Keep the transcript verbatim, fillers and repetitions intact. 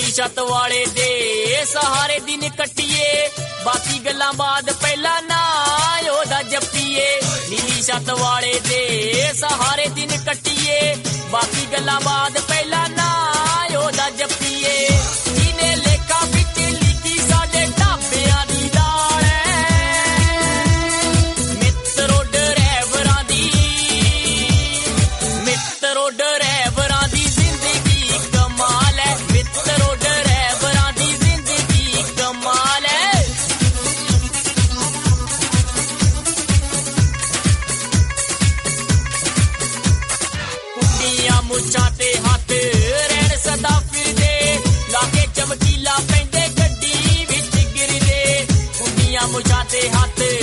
ਛੱਤ ਵਾਲੇ ਦੇ ਸਹਾਰੇ ਦਿਨ ਕੱਟੀਏ ਬਾਕੀ ਗੱਲਾਂ ਬਾਅਦ ਪਹਿਲਾਂ ਨਾ ਉਹਦਾ ਜੱਪੀਏ ਨੀਲੀ ਛੱਤ ਵਾਲੇ ਦੇ ਸਹਾਰੇ ਦਿਨ ਕੱਟੀਏ ਬਾਕੀ ਗੱਲਾਂ ਬਾਅਦ ਪਹਿਲਾਂ ਨਾ ਉਹਦਾ ਜੱਪੀਏ ਜਿਹਨੇ ਲੇਖਾ ਵਿੱਚ ਲਿਖੀ ਸਾਡੇ ਢਾਬਿਆਂ ਦੀ ਦਾਲ ਮਿੱਤਰੋ ਡਰਾਈਵਰਾਂ ਦੀ ਮਿੱਤਰੋ ਡਰਾਈਵਰਾਂ ਦੀ ਜ਼ਿੰਦਗੀ ਕਮਾਲ ਹੈ ਮਿੱਤਰੋ ਡਰਾਈਵਰਾਂ ਦੀ ਜ਼ਿੰਦਗੀ ਕਮਾਲ ਹੈ ਕੁੰਡੀਆਂ ਮੁੱਛਾਂ ਤੇ ਹੱਥ ਰਹਿਣ ਸਦਾ ਫਿਰਦੇ ਲਾਗੇ ਚਮਕੀਲਾ ਪੈਂਦੇ ਗੱਡੀ ਵਿੱਚ ਗਿਰਦੇ ਕੁੰਡੀਆਂ ਮੁੱਛਾਂ ਤੇ ਹੱਥ